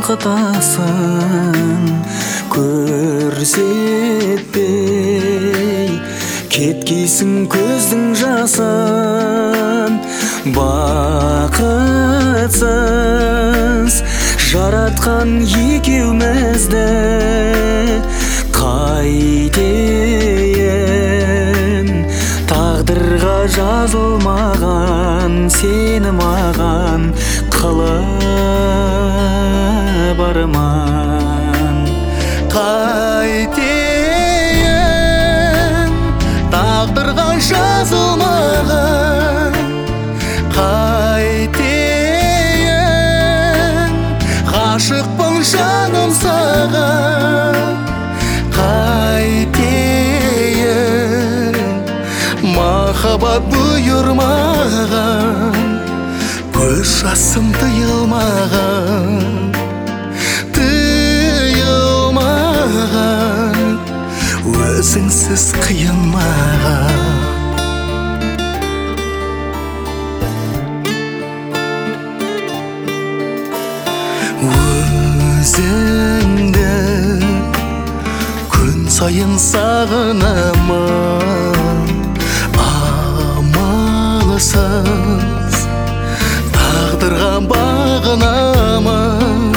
балқытасың, көрсетпей кеткейсің көздің жасын. Бақытсыз жаратқан екеумізді қайтейін. Тағдырға жазылмаған сені маған қылып арман. Қайтейін тағдырға жазылмаған, қайтейін ғашықпын жаным саған. Қайтейін махаббат бұйырмаған, көз жасым тыйылмаған, өзіңсіз қиын маған. Өзіңді күн сайын сағынамын, амалсыз тағдырға бағынамын.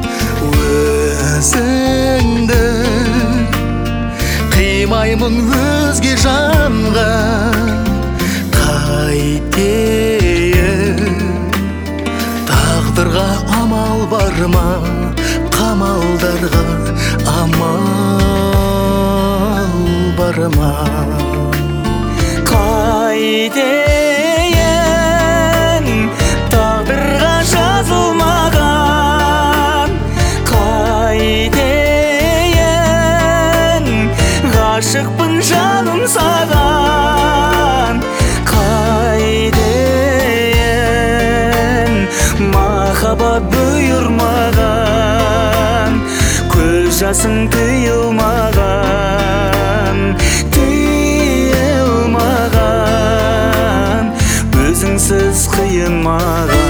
Өзіңді қимаймын өзге жанға, қайтейін тағдырға амал бар ма, қамалдарға амал бар ма. Қайтейін тағдырға жазылмаған, қайтейін ғашықпын жаным саған. Қайтейін махаббат бұйырмаған, көз жасың тыйылмаған, тыйылмаған, өзіңсіз қиын маған.